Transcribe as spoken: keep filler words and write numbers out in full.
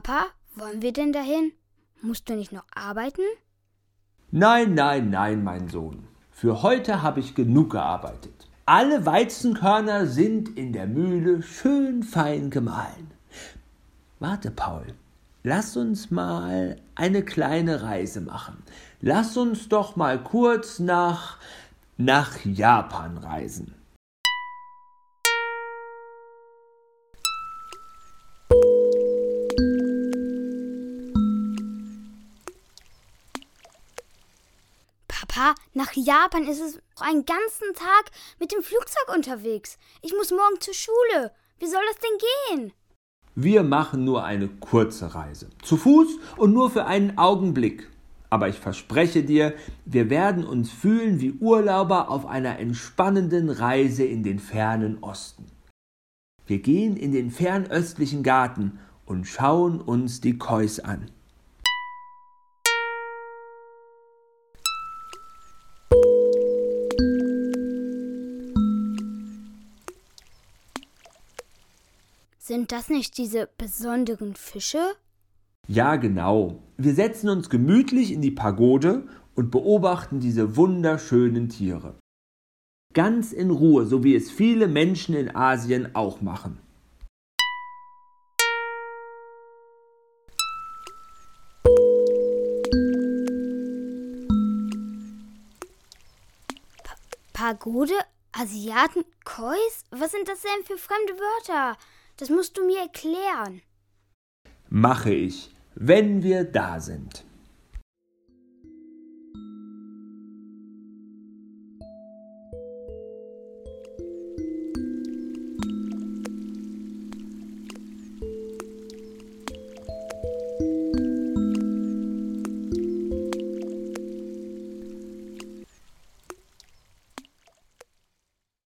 Papa, wollen wir denn dahin? Musst du nicht noch arbeiten? Nein, nein, nein, mein Sohn. Für heute habe ich genug gearbeitet. Alle Weizenkörner sind in der Mühle schön fein gemahlen. Warte, Paul, lass uns mal eine kleine Reise machen. Lass uns doch mal kurz nach, nach Japan reisen. Papa, nach Japan ist es noch einen ganzen Tag mit dem Flugzeug unterwegs. Ich muss morgen zur Schule. Wie soll das denn gehen? Wir machen nur eine kurze Reise. Zu Fuß und nur für einen Augenblick. Aber ich verspreche dir, wir werden uns fühlen wie Urlauber auf einer entspannenden Reise in den fernen Osten. Wir gehen in den fernöstlichen Garten und schauen uns die Kois an. Sind das nicht diese besonderen Fische? Ja, genau. Wir setzen uns gemütlich in die Pagode und beobachten diese wunderschönen Tiere. Ganz in Ruhe, so wie es viele Menschen in Asien auch machen. Pa- Pagode, Asiaten, Kois? Was sind das denn für fremde Wörter? Das musst du mir erklären. Mache ich, wenn wir da sind.